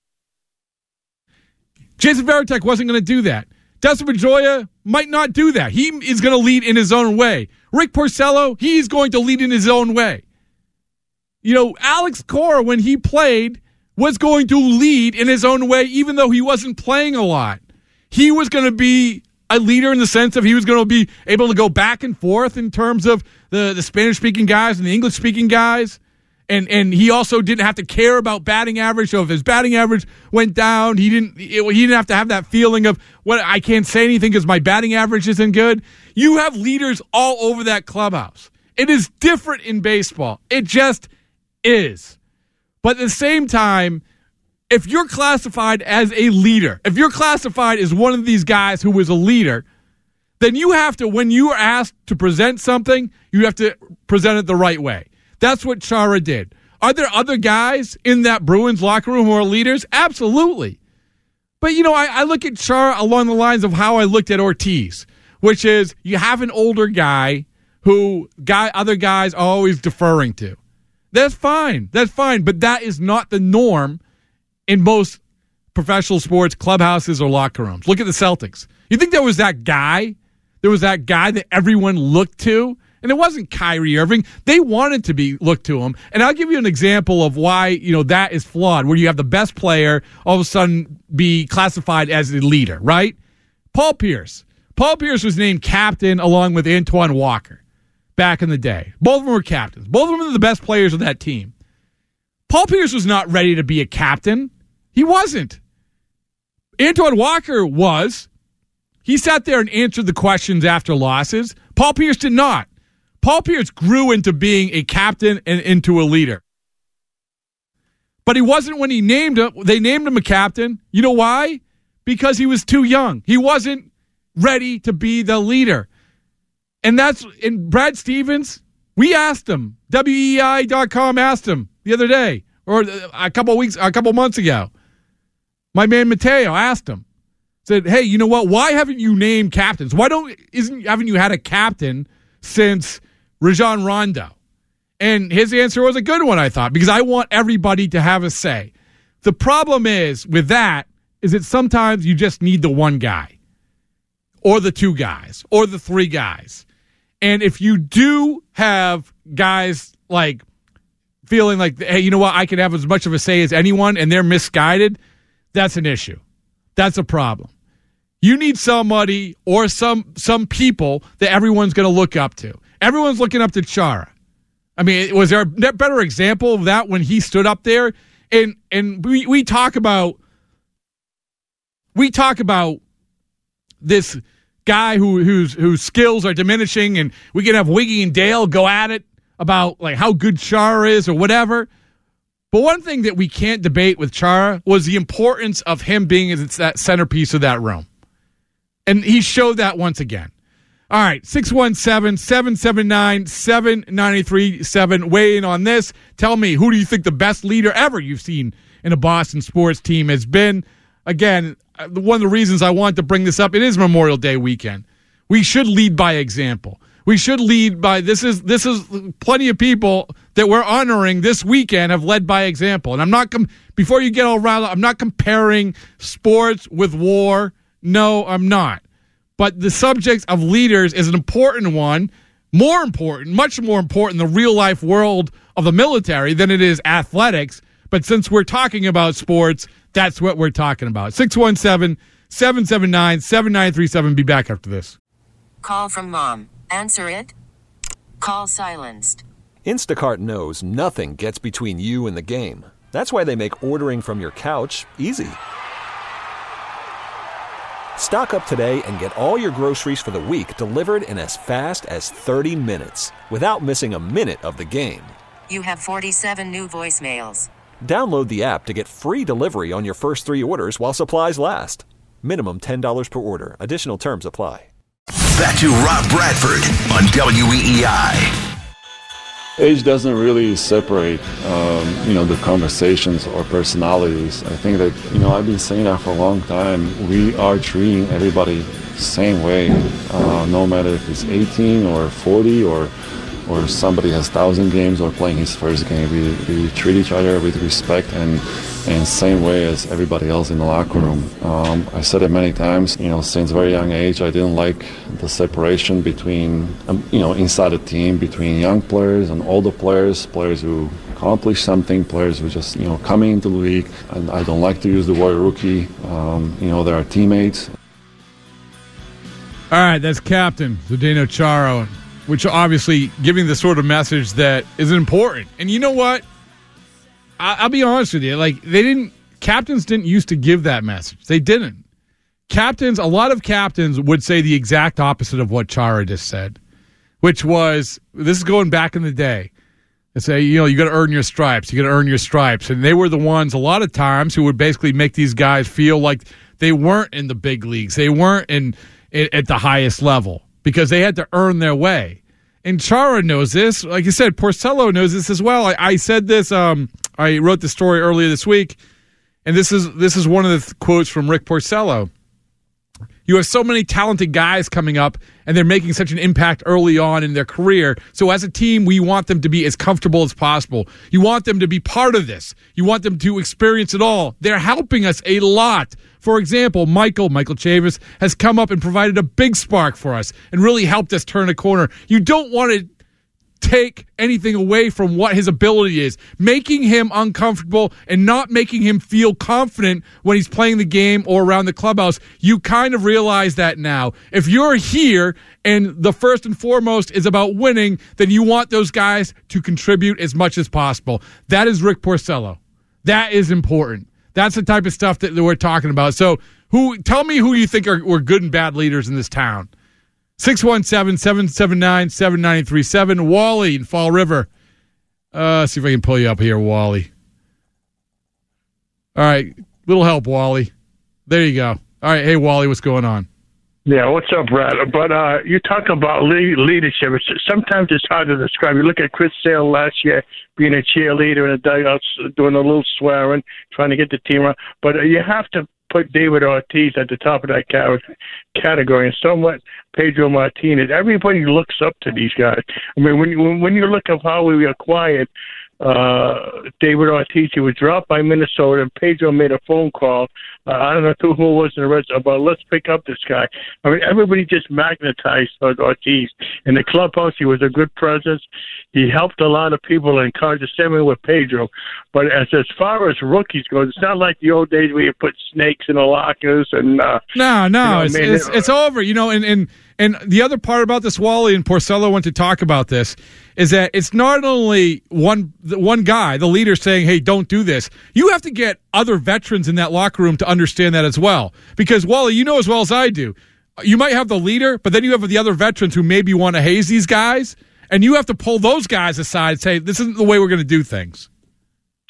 Jason Varitek wasn't going to do that. Dustin Pedroia might not do that. He is going to lead in his own way. Rick Porcello, he's going to lead in his own way. You know, Alex Cora, when he played, was going to lead in his own way, even though he wasn't playing a lot. He was going to be a leader in the sense of he was going to be able to go back and forth in terms of the, the Spanish-speaking guys and the English-speaking guys. And and he also didn't have to care about batting average. So if his batting average went down, he didn't it, he didn't have to have that feeling of, what, I can't say anything because my batting average isn't good. You have leaders all over that clubhouse. It is different in baseball. It just is. But at the same time, if you're classified as a leader, if you're classified as one of these guys who was a leader, then you have to, when you are asked to present something, you have to present it the right way. That's what Chara did. Are there other guys in that Bruins locker room who are leaders? Absolutely. But, you know, I, I look at Chara along the lines of how I looked at Ortiz, which is you have an older guy who guy other guys are always deferring to. That's fine. That's fine. But that is not the norm in most professional sports clubhouses or locker rooms. Look at the Celtics. You think there was that guy? There was that guy that everyone looked to? And it wasn't Kyrie Irving. They wanted to be looked to him. And I'll give you an example of why, you know, that is flawed, where you have the best player all of a sudden be classified as a leader, right? Paul Pierce. Paul Pierce was named captain along with Antoine Walker back in the day. Both of them were captains. Both of them are the best players of that team. Paul Pierce was not ready to be a captain. He wasn't. Antoine Walker was. He sat there and answered the questions after losses. Paul Pierce did not. Paul Pierce grew into being a captain and into a leader. But he wasn't when he named him. They named him a captain. You know why? Because he was too young. He wasn't ready to be the leader. And that's, and Brad Stevens, we asked him, W E I dot com asked him the other day, or a couple weeks, a couple months ago. My man Mateo asked him, said, hey, you know what? Why haven't you named captains? Why don't, isn't, haven't you had a captain since Rajon Rondo? And his answer was a good one, I thought, because I want everybody to have a say. The problem is with that is that sometimes you just need the one guy or the two guys or the three guys. And if you do have guys like feeling like, hey, you know what, I can have as much of a say as anyone, and they're misguided, that's an issue. That's a problem. You need somebody or some some people that everyone's going to look up to. Everyone's looking up to Chara. I mean, was there a better example of that when he stood up there? And and we, we talk about we talk about this guy who whose whose skills are diminishing, and we can have Wiggy and Dale go at it about like how good Chara is or whatever. But one thing that we can't debate with Chara was the importance of him being that centerpiece of that room. And he showed that once again. All right, six one seven, seven seven nine, seven nine three seven. Weigh in on this. Tell me, who do you think the best leader ever you've seen in a Boston sports team has been? Again, one of the reasons I want to bring this up, it is Memorial Day weekend. We should lead by example. We should lead by, this is this is plenty of people that we're honoring this weekend have led by example. And I'm not, com- before you get all riled up, I'm not comparing sports with war. No, I'm not. But the subject of leaders is an important one, more important, much more important in the real-life world of the military than it is athletics. But since we're talking about sports, that's what we're talking about. six one seven, seven seven nine, seven nine three seven. Be back after this. Call from mom. Answer it. Call silenced. Instacart knows nothing gets between you and the game. That's why they make ordering from your couch easy. Stock up today and get all your groceries for the week delivered in as fast as thirty minutes without missing a minute of the game. You have forty-seven new voicemails. Download the app to get free delivery on your first three orders while supplies last. Minimum ten dollars per order. Additional terms apply. Back to Rob Bradford on W E E I. Age doesn't really separate, um, you know, the conversations or personalities. I think that, you know, I've been saying that for a long time. We are treating everybody the same way, uh, no matter if it's eighteen or forty or or somebody has one thousand games or playing his first game. We, we treat each other with respect and and same way as everybody else in the locker room. Um, I said it many times, you know, since a very young age, I didn't like the separation between, um, you know, inside the team, between young players and older players, players who accomplish something, players who just, you know, coming into the league. And I don't like to use the word rookie. Um, you know, they're our teammates. All right, that's Captain Zdeno Chara, which obviously giving the sort of message that is important. And you know what? I'll be honest with you. Like, they didn't, captains didn't used to give that message. They didn't. Captains, a lot of captains would say the exact opposite of what Chara just said, which was, this is going back in the day. They say, you know, you got to earn your stripes. You got to earn your stripes. And they were the ones, a lot of times, who would basically make these guys feel like they weren't in the big leagues. They weren't in, in at the highest level because they had to earn their way. And Chara knows this. Like you said, Porcello knows this as well. I, I said this, um, I wrote the story earlier this week, and this is this is one of the th- quotes from Rick Porcello. You have so many talented guys coming up, and they're making such an impact early on in their career. So as a team, we want them to be as comfortable as possible. You want them to be part of this. You want them to experience it all. They're helping us a lot. For example, Michael, Michael Chavis, has come up and provided a big spark for us and really helped us turn a corner. You don't want to take anything away from what his ability is. Making him uncomfortable and not making him feel confident when he's playing the game or around the clubhouse, you kind of realize that now. If you're here and the first and foremost is about winning, then you want those guys to contribute as much as possible. That is Rick Porcello. That is important. That's the type of stuff that we're talking about. So who? Tell me who you think are, are good and bad leaders in this town. six one seven, seven seven nine, seven nine three seven. Wally in Fall River. Uh, see if I can pull you up here, Wally. All right. Little help, Wally. There you go. All right. Hey, Wally, what's going on? Yeah, what's up, Brad? But uh, you talk about le- leadership. It's, sometimes it's hard to describe. You look at Chris Sale last year being a cheerleader in the dugouts, doing a little swearing, trying to get the team around. But uh, you have to put David Ortiz at the top of that category, and somewhat Pedro Martinez. Everybody looks up to these guys. I mean, when you, when you look at how we acquired uh, David Ortiz, he was dropped by Minnesota, and Pedro made a phone call. Uh, I don't know who, who was in the rest, but let's pick up this guy. I mean, everybody just magnetized Ortiz. In the clubhouse, he was a good presence. He helped a lot of people and encouraged the same way with Pedro. But as as far as rookies go, it's not like the old days where you put snakes in the lockers and uh, no, no, you know, it's, I mean, it's it's over. You know, and and and the other part about this, Wally and Porcello went to talk about this, is that it's not only one one guy, the leader, saying, "Hey, don't do this." You have to get other veterans in that locker room to understand that as well. Because Wally, you know as well as I do, you might have the leader, but then you have the other veterans who maybe want to haze these guys. And you have to pull those guys aside and say, this isn't the way we're going to do things.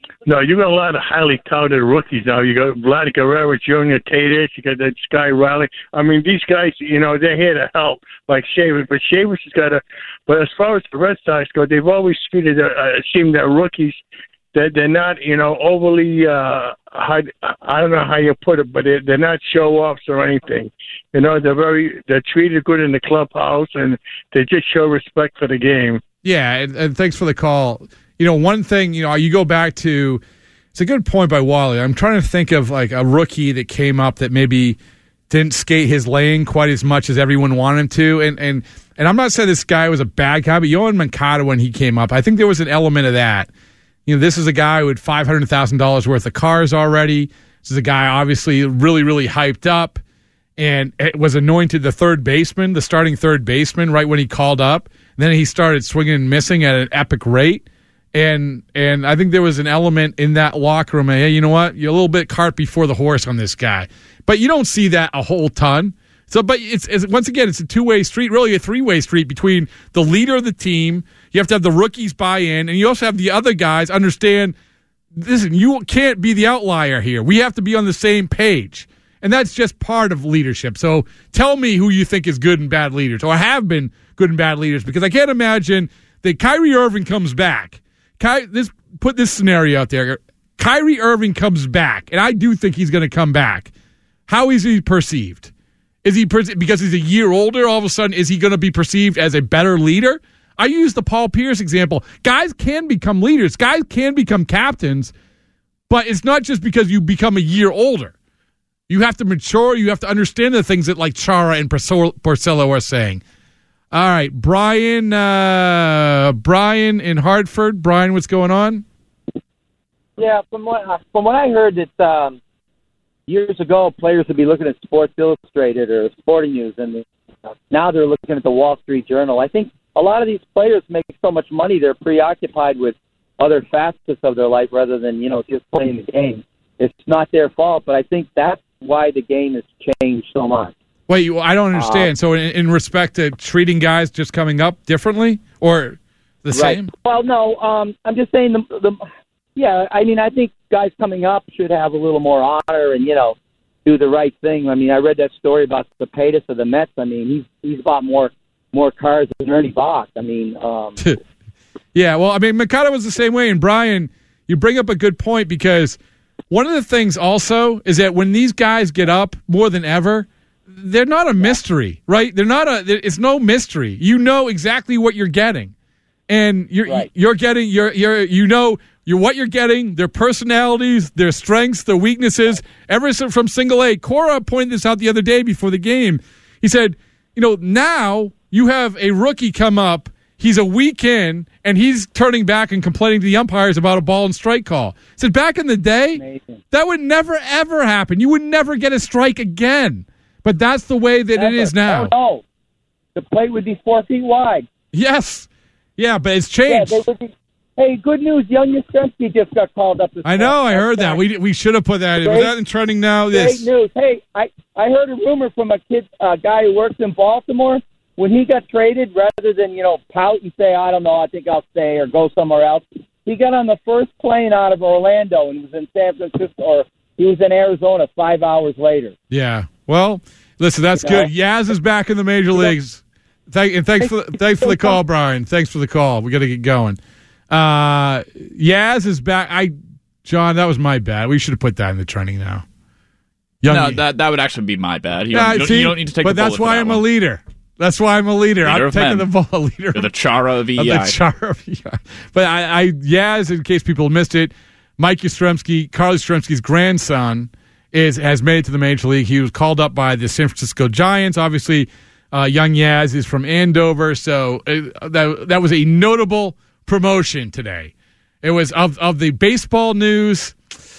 No, you got a lot of highly touted rookies now. You got Vladdy Guerrero Junior, Tatis. You got that Sky Riley. I mean, these guys, you know, they're here to help, like Shavers. But Shavers has got to. But as far as the Red Sox go, they've always treated, uh, it seemed that rookies, that they're not, you know, overly. Uh, high, I don't know how you put it, but they're, they're not show-offs or anything. You know, they're very. They're treated good in the clubhouse, and they just show respect for the game. Yeah, and, and thanks for the call. You know, one thing, you know, you go back to, it's a good point by Wally. I'm trying to think of like a rookie that came up that maybe didn't skate his lane quite as much as everyone wanted him to. And and and I'm not saying this guy was a bad guy, but Yohan Moncada, when he came up, I think there was an element of that. You know, this is a guy who had five hundred thousand dollars worth of cars already. This is a guy obviously really, really hyped up and it was anointed the third baseman, the starting third baseman right when he called up. And then he started swinging and missing at an epic rate. And and I think there was an element in that locker room. Hey, you know what? You're a little bit cart before the horse on this guy. But you don't see that a whole ton. So, but it's, it's once again, it's a two-way street, really a three-way street between the leader of the team. You have to have the rookies buy in, and you also have the other guys understand, listen, you can't be the outlier here. We have to be on the same page. And that's just part of leadership. So tell me who you think is good and bad leaders, or have been good and bad leaders, because I can't imagine that Kyrie Irving comes back. Ky, this put this scenario out there. Kyrie Irving comes back, and I do think he's going to come back. How is he perceived? Is he per- because he's a year older? All of a sudden, is he going to be perceived as a better leader? I use the Paul Pierce example. Guys can become leaders. Guys can become captains, but it's not just because you become a year older. You have to mature. You have to understand the things that like Chara and Porcello are saying. All right, Brian, uh, Brian in Hartford. Brian, what's going on? Yeah, from what from what I heard, that um, years ago players would be looking at Sports Illustrated or Sporting News, and now they're looking at the Wall Street Journal. I think a lot of these players make so much money, they're preoccupied with other facets of their life rather than, you know, just playing the game. It's not their fault, but I think that's why the game has changed so much. Wait, I don't understand. Uh, so in, in respect to treating guys just coming up differently or the right. same? Well, no, um, I'm just saying, the, the yeah, I mean, I think guys coming up should have a little more honor and, you know, do the right thing. I mean, I read that story about the Patus of the Mets. I mean, he's he's bought more more cars than Ernie Bach. I mean, um, yeah, well, I mean, Moncada was the same way. And Brian, you bring up a good point, because one of the things also is that when these guys get up more than ever, they're not a mystery, right? They're not a. It's no mystery. You know exactly what you're getting, and you're right. you're getting you're you're you know you're what you're getting. Their personalities, their strengths, their weaknesses. Ever from single A, Cora pointed this out the other day before the game. He said, you know, now you have a rookie come up. He's a week in, and he's turning back and complaining to the umpires about a ball and strike call. He said back in the day, Amazing. That would never ever happen. You would never get a strike again. But that's the way that Never. It is now. Oh, no. The plate would be four feet wide. Yes. Yeah, but it's changed. Yeah, would be, hey, good news. Young Yastrzemski just got called up. This I know. I heard that. We we should have put that in. Was that in trending now? Great yes. news. Hey, I, I heard a rumor from a kid, a guy who works in Baltimore. When he got traded, rather than, you know, pout and say, I don't know, I think I'll stay or go somewhere else, he got on the first plane out of Orlando and was in San Francisco, or he was in Arizona five hours later. Yeah. Well, listen, that's you know? good. Yaz is back in the major leagues. Thank, and thanks for thanks for the call, Brian. Thanks for the call. We got to get going. Uh, Yaz is back. I, John, that was my bad. We should have put that in the trending now. Young, no, that that would actually be my bad. You, yeah, don't, you, see, don't, you don't need to take. But the that's why that I'm one. a leader. That's why I'm a leader. leader I'm taking men. the ball. Leader. You're the Chara of E I. The Chara of E I. But I, I, Yaz, in case people missed it, Mike Yastrzemski, Carl Yastrzemski's grandson, is has made it to the major league. He was called up by the San Francisco Giants. Obviously, uh, young Yaz is from Andover, so uh, that that was a notable promotion today. It was of of the baseball news.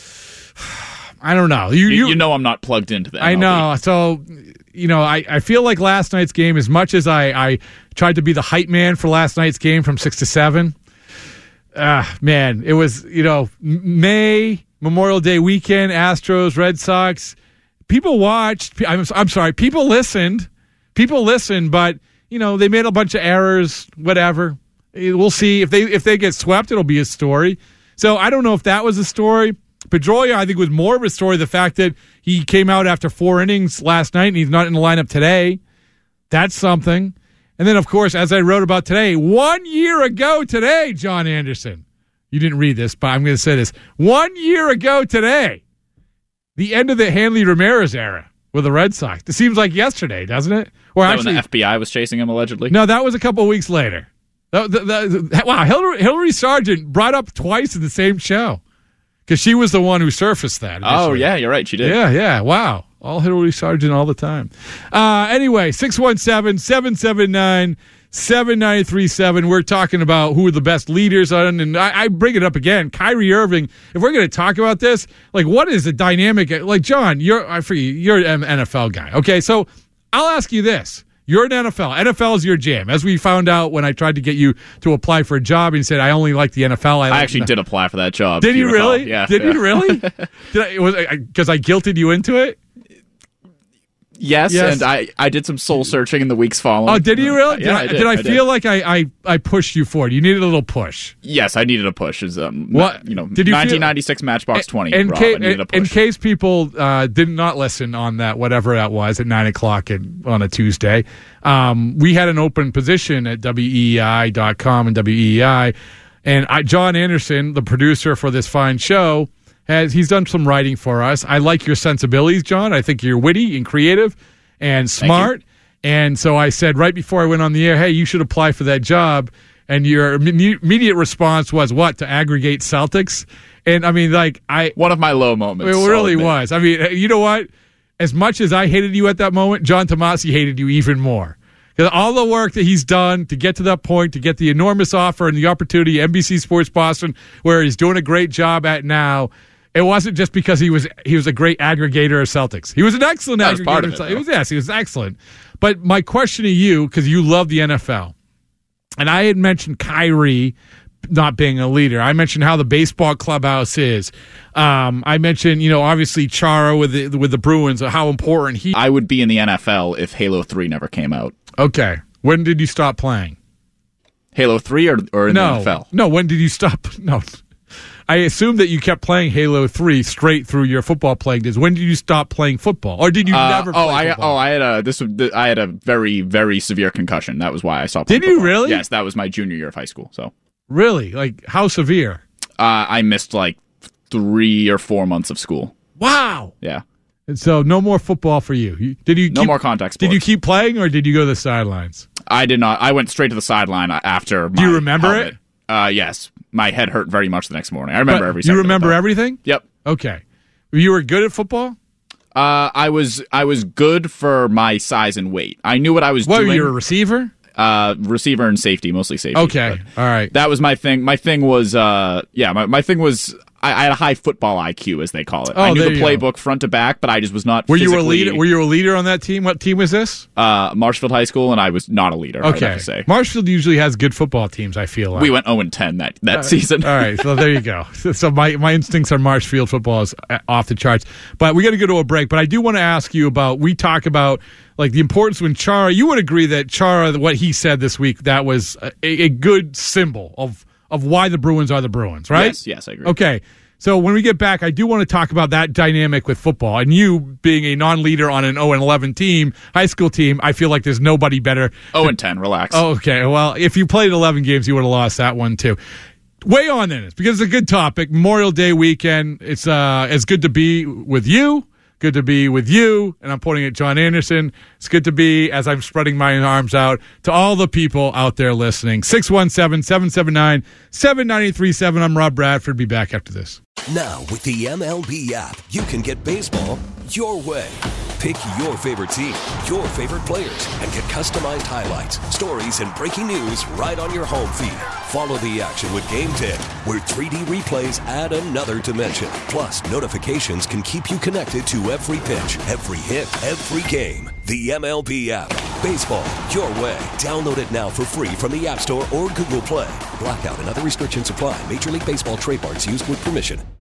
I don't know. You, you, you, you know I'm not plugged into that. I know. So, you know, I, I feel like last night's game, as much as I, I tried to be the hype man for last night's game from six to seven, uh, man, it was, you know, May, Memorial Day weekend, Astros, Red Sox. People watched. I'm, I'm sorry. People listened. People listened, but, you know, they made a bunch of errors, whatever. We'll see. If they if they get swept, it'll be a story. So I don't know if that was a story. Pedroia, I think, was more of a story. The fact that he came out after four innings last night and he's not in the lineup today. That's something. And then, of course, as I wrote about today, one year ago today, John Anderson. You didn't read this, but I'm going to say this. One year ago today, the end of the Hanley Ramirez era with the Red Sox. It seems like yesterday, doesn't it? Or that actually, when the F B I was chasing him, allegedly? No, that was a couple of weeks later. That, that, that, wow, Hillary, Hillary Sargent brought up twice in the same show because she was the one who surfaced that. Initially. Oh, yeah, you're right. She did. Yeah, yeah. Wow. All Hillary Sargent all the time. Uh, anyway, six one seven, seven seven nine, seven nine three seven. We're talking about who are the best leaders on, and I, I bring it up again. Kyrie Irving, if we're going to talk about this, like what is the dynamic? Like, John, you're, I forget, you're an N F L guy. Okay, so I'll ask you this. You're an N F L. N F L is your jam. As we found out when I tried to get you to apply for a job, and you said, I only like the N F L. I, I like actually the... did apply for that job. Did you really? Yeah. Did yeah. you really? Because I, I, I guilted you into it? Yes, yes, and I, I did some soul searching in the weeks following. Oh, did you really? Uh, did yeah, I, I did. did I, I feel did. like I, I, I pushed you forward? You needed a little push. Yes, I needed a push. Is um, what you know, did you nineteen ninety-six feel, Matchbox twenty. In, Rob, case, I needed a push. in case people uh, did not listen on that, whatever that was, at nine o'clock at, on a Tuesday, um, we had an open position at W E E I dot com and W E E I, and I, John Anderson, the producer for this fine show, has he's done some writing for us. I like your sensibilities, John. I think you're witty and creative and smart. And so I said right before I went on the air, hey, you should apply for that job. And your immediate response was what? To aggregate Celtics? And I mean, like, I. One of my low moments. It really was. I mean, you know what? As much as I hated you at that moment, John Tomasi hated you even more. Because all the work that he's done to get to that point, to get the enormous offer and the opportunity, N B C Sports Boston, where he's doing a great job at now. It wasn't just because he was he was a great aggregator of Celtics. He was an excellent that aggregator. Was part of it, it was, yes, he was excellent. But my question to you, because you love the N F L, and I had mentioned Kyrie not being a leader. I mentioned how the baseball clubhouse is. Um, I mentioned, you know, obviously Chara with the, with the Bruins, how important he. I would be in the N F L if Halo three never came out. Okay, when did you stop playing? Halo three or or in no, the N F L? No, when did you stop? No. I assume that you kept playing Halo three straight through your football playing days. When did you stop playing football, or did you uh, never? Play oh, I football? oh, I had a this. I had a very very severe concussion. That was why I stopped. Did playing you football. really? Yes, that was my junior year of high school. So really, like how severe? Uh, I missed like three or four months of school. Wow. Yeah. And so no more football for you. you did you no keep, more contact sports. Did you keep playing, or did you go to the sidelines? I did not. I went straight to the sideline after. Do my you remember helmet. it? Uh, yes. My head hurt very much the next morning. I remember but every second. You remember of it, everything? Yep. Okay. You were good at football? Uh, I was I was good for my size and weight. I knew what I was what, doing. What, you were a receiver? Uh, receiver and safety, mostly safety. Okay. All right. That was my thing. My thing was, uh, yeah, my, my thing was, I, I had a high football I Q, as they call it. Oh, I knew there the you playbook go. front to back, but I just was not Were physically... you a leader? Were you a leader on that team? What team was this? Uh, Marshfield High School, and I was not a leader, okay. I would have to say. Marshfield usually has good football teams, I feel like. We went oh and ten that, that uh, season. All right, so there you go. So my, my instincts on Marshfield football is off the charts. But we got to go to a break. But I do want to ask you about, we talk about like the importance when Chara, you would agree that Chara, what he said this week, that was a, a good symbol of, of why the Bruins are the Bruins, right? Yes, yes, I agree. Okay. So when we get back, I do want to talk about that dynamic with football. And you being a non-leader on an oh and eleven team, high school team, I feel like there's nobody better. oh and ten, relax. Oh, okay. Well, if you played eleven games, you would have lost that one too. Way on in it, because it's a good topic. Memorial Day weekend. It's uh, it's good to be with you. Good to be with you, and I'm pointing at John Anderson. It's good to be, as I'm spreading my arms out, to all the people out there listening. six one seven, seven seven nine, seven nine three seven. I'm Rob Bradford. Be back after this. Now, with the M L B app, you can get baseball your way. Pick your favorite team, your favorite players, and get customized highlights, stories, and breaking news right on your home feed. Follow the action with Game Tip, where three D replays add another dimension. Plus, notifications can keep you connected to every pitch, every hit, every game. The M L B app. Baseball your way. Download it now for free from the App Store or Google Play. Blackout and other restrictions apply. Major League Baseball trademarks used with permission.